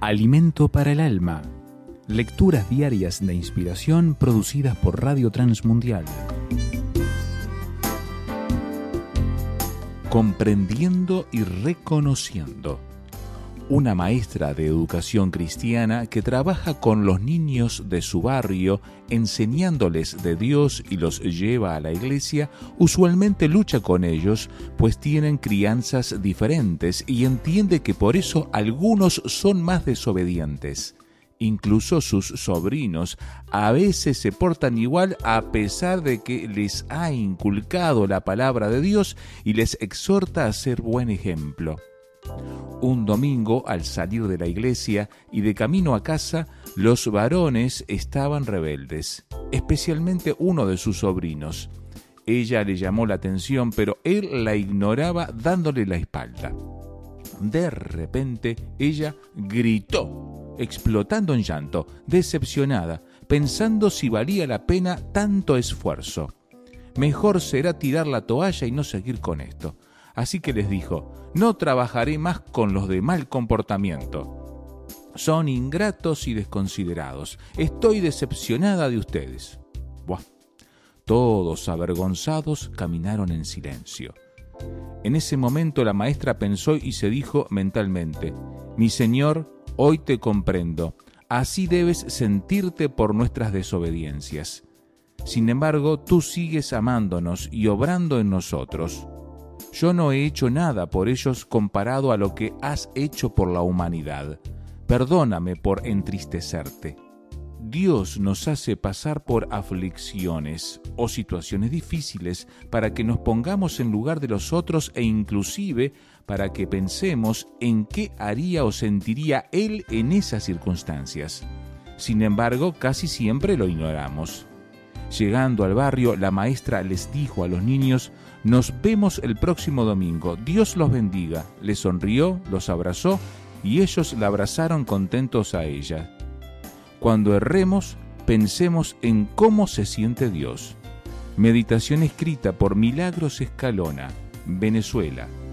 Alimento para el alma. Lecturas diarias de inspiración producidas por Radio Transmundial. Comprendiendo y reconociendo. Una maestra de educación cristiana que trabaja con los niños de su barrio, enseñándoles de Dios y los lleva a la iglesia, usualmente lucha con ellos, pues tienen crianzas diferentes y entiende que por eso algunos son más desobedientes. Incluso sus sobrinos a veces se portan igual a pesar de que les ha inculcado la palabra de Dios y les exhorta a ser buen ejemplo. Un domingo, al salir de la iglesia y de camino a casa, los varones estaban rebeldes, especialmente uno de sus sobrinos. Ella le llamó la atención, pero él la ignoraba dándole la espalda. De repente, ella gritó, explotando en llanto, decepcionada, pensando si valía la pena tanto esfuerzo. Mejor será tirar la toalla y no seguir con esto. Así que les dijo: no trabajaré más con los de mal comportamiento. Son ingratos y desconsiderados. Estoy decepcionada de ustedes. Buah. Todos avergonzados caminaron en silencio. En ese momento la maestra pensó y se dijo mentalmente: mi Señor, hoy te comprendo. Así debes sentirte por nuestras desobediencias. Sin embargo, tú sigues amándonos y obrando en nosotros. Yo no he hecho nada por ellos comparado a lo que has hecho por la humanidad. Perdóname por entristecerte. Dios nos hace pasar por aflicciones o situaciones difíciles para que nos pongamos en lugar de los otros e inclusive para que pensemos en qué haría o sentiría Él en esas circunstancias. Sin embargo, casi siempre lo ignoramos. Llegando al barrio, la maestra les dijo a los niños: nos vemos el próximo domingo, Dios los bendiga. Les sonrió, los abrazó y ellos la abrazaron contentos a ella. Cuando erremos, pensemos en cómo se siente Dios. Meditación escrita por Milagros Escalona, Venezuela.